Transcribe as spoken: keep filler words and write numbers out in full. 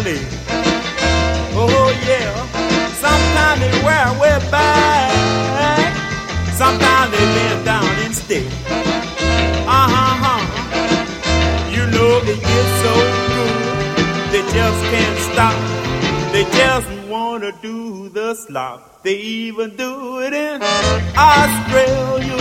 money. Oh yeah, sometimes they wear way back, sometimes they bend down and stay. Uh-huh, you know they get so good, they just can't stop. They just wanna do the slop. They even do it in Australia.